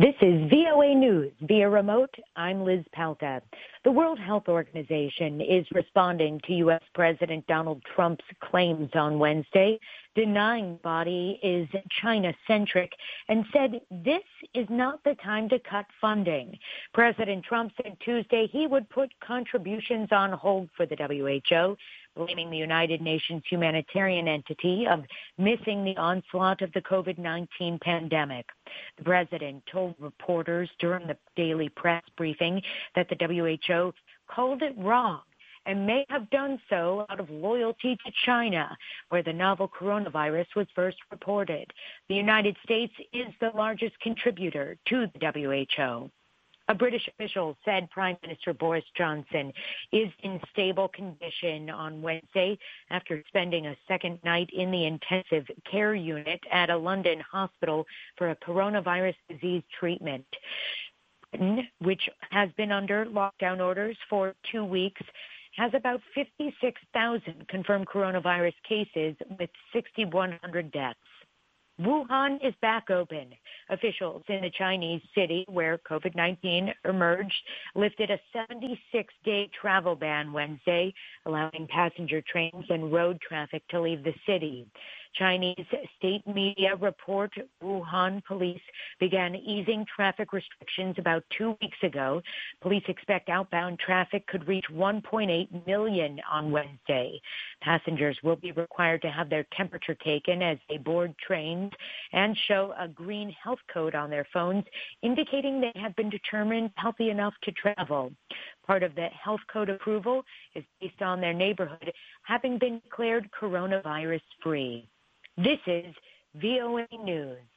This is VOA News via remote. I'm Liz Palka. The World Health Organization is responding to U.S. President Donald Trump's claims on Wednesday, denying the body is China-centric, and said this is not the time to cut funding. President Trump said Tuesday he would put contributions on hold for the WHO, blaming the United Nations humanitarian entity of missing the onslaught of the COVID-19 pandemic. The president told reporters during the daily press briefing that the WHO called it wrong and may have done so out of loyalty to China, where the novel coronavirus was first reported. The United States is the largest contributor to the WHO. A British official said Prime Minister Boris Johnson is in stable condition on Wednesday after spending a second night in the intensive care unit at a London hospital for a coronavirus disease treatment. Britain, which has been under lockdown orders for 2 weeks, has about 56,000 confirmed coronavirus cases with 6,100 deaths. Wuhan is back open. Officials in the Chinese city where COVID-19 emerged lifted a 76-day travel ban Wednesday, allowing passenger trains and road traffic to leave the city. Chinese state media report Wuhan police began easing traffic restrictions about 2 weeks ago. Police expect outbound traffic could reach 1.8 million on Wednesday. Passengers will be required to have their temperature taken as they board trains and show a green health code on their phones, indicating they have been determined healthy enough to travel. Part of the health code approval is based on their neighborhood having been declared coronavirus free. This is VOA News.